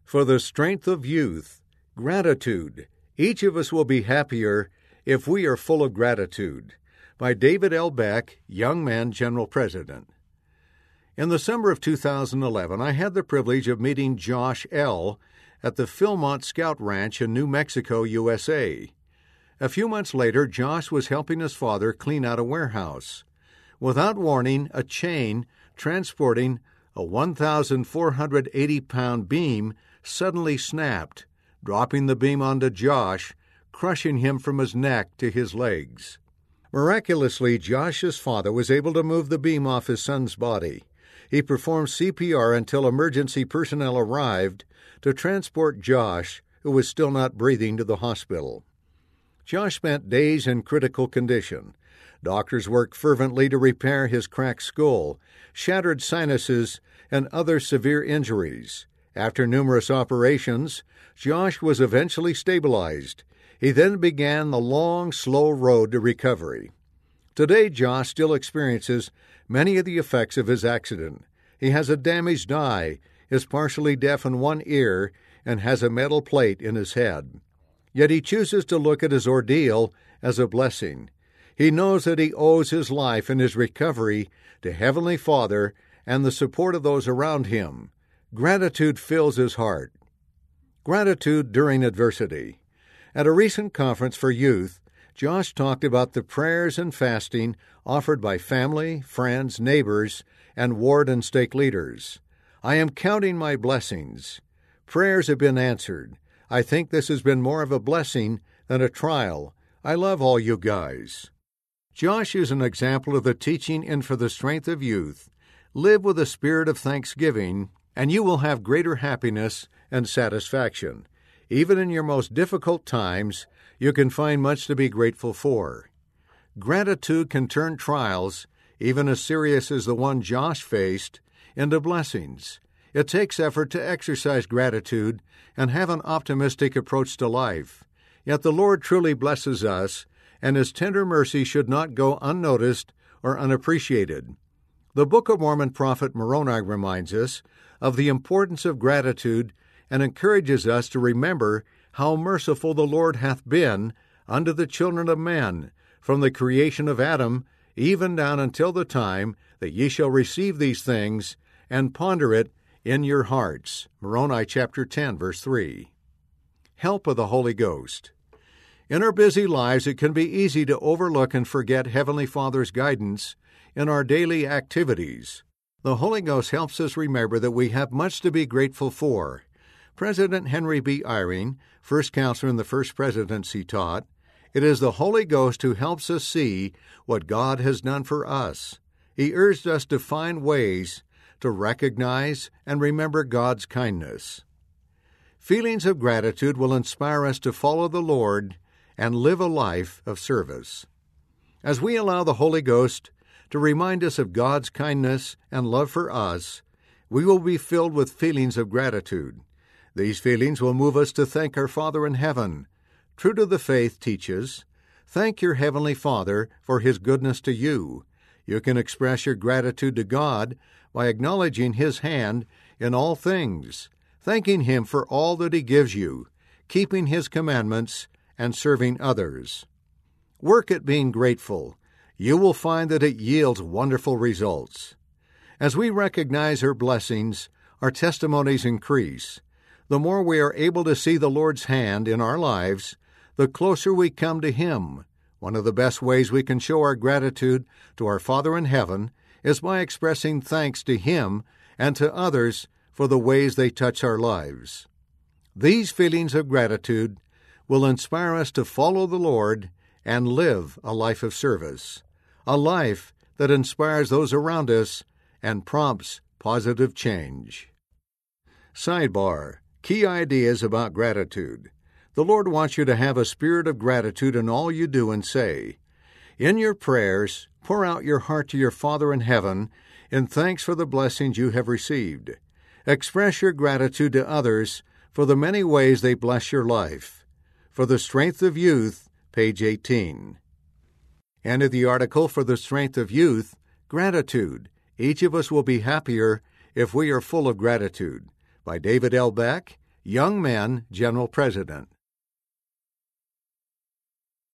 For the strength of youth, gratitude. Each of us will be happier if we are full of gratitude. By David L. Beck, Young Men General President. In the summer of 2011, I had the privilege of meeting Josh L. at the Philmont Scout Ranch in New Mexico, USA. A few months later, Josh was helping his father clean out a warehouse. Without warning, a chain transporting a 1,480-pound beam suddenly snapped, dropping the beam onto Josh, crushing him from his neck to his legs. Miraculously, Josh's father was able to move the beam off his son's body. He performed CPR until emergency personnel arrived to transport Josh, who was still not breathing, to the hospital. Josh spent days in critical condition. Doctors worked fervently to repair his cracked skull, shattered sinuses, and other severe injuries. After numerous operations, Josh was eventually stabilized. He then began the long, slow road to recovery. Today, Josh still experiences many of the effects of his accident. He has a damaged eye, is partially deaf in one ear, and has a metal plate in his head. Yet he chooses to look at his ordeal as a blessing. He knows that he owes his life and his recovery to Heavenly Father and the support of those around him. Gratitude fills his heart. Gratitude during adversity. At a recent conference for youth, Josh talked about the prayers and fasting offered by family, friends, neighbors, and ward and stake leaders. I am counting my blessings. Prayers have been answered. I think this has been more of a blessing than a trial. I love all you guys. Josh is an example of the teaching in For the Strength of Youth. Live with a spirit of thanksgiving, and you will have greater happiness and satisfaction. Even in your most difficult times, you can find much to be grateful for. Gratitude can turn trials, even as serious as the one Josh faced, into blessings. It takes effort to exercise gratitude and have an optimistic approach to life. Yet the Lord truly blesses us, and His tender mercy should not go unnoticed or unappreciated. The Book of Mormon prophet Moroni reminds us of the importance of gratitude and encourages us to remember how merciful the Lord hath been unto the children of men, from the creation of Adam, even down until the time that ye shall receive these things, and ponder it in your hearts. Moroni chapter 10, verse 3. Help of the Holy Ghost. In our busy lives, it can be easy to overlook and forget Heavenly Father's guidance in our daily activities. The Holy Ghost helps us remember that we have much to be grateful for. President Henry B. Eyring, first counselor in the First Presidency, taught, "It is the Holy Ghost who helps us see what God has done for us." He urged us to find ways to recognize and remember God's kindness. Feelings of gratitude will inspire us to follow the Lord and live a life of service. As we allow the Holy Ghost to remind us of God's kindness and love for us, we will be filled with feelings of gratitude. These feelings will move us to thank our Father in heaven. True to the Faith teaches, thank your Heavenly Father for His goodness to you. You can express your gratitude to God by acknowledging His hand in all things, thanking Him for all that He gives you, keeping His commandments, and serving others. Work at being grateful. You will find that it yields wonderful results. As we recognize her blessings, our testimonies increase. The more we are able to see the Lord's hand in our lives, the closer we come to Him. One of the best ways we can show our gratitude to our Father in heaven is by expressing thanks to Him and to others for the ways they touch our lives. These feelings of gratitude will inspire us to follow the Lord and live a life of service, a life that inspires those around us and prompts positive change. Sidebar: Key ideas about gratitude. The Lord wants you to have a spirit of gratitude in all you do and say. In your prayers, pour out your heart to your Father in heaven in thanks for the blessings you have received. Express your gratitude to others for the many ways they bless your life. For the Strength of Youth, page 18. And in the article For the Strength of Youth, Gratitude. Each of us will be happier if we are full of gratitude. By David L. Beck, Young Men, General President.